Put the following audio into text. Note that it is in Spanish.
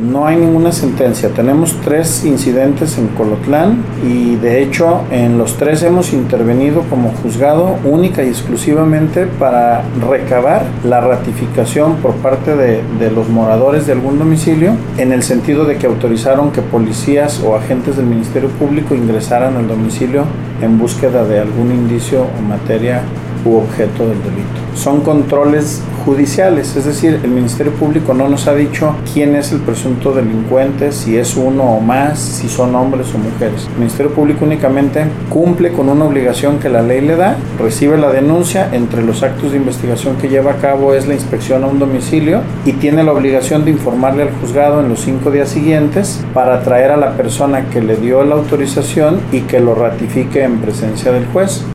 No hay ninguna sentencia. Tenemos 3 incidentes en Colotlán y de hecho en los 3 hemos intervenido como juzgado única y exclusivamente para recabar la ratificación por parte de los moradores de algún domicilio, en el sentido de que autorizaron que policías o agentes del Ministerio Público ingresaran al domicilio en búsqueda de algún indicio o materia u objeto del delito. Son controles judiciales, es decir, el Ministerio Público no nos ha dicho quién es el presunto delincuente, si es uno o más, si son hombres o mujeres. El Ministerio Público únicamente cumple con una obligación que la ley le da, recibe la denuncia, entre los actos de investigación que lleva a cabo es la inspección a un domicilio y tiene la obligación de informarle al juzgado en los 5 días siguientes para traer a la persona que le dio la autorización y que lo ratifique en presencia del juez.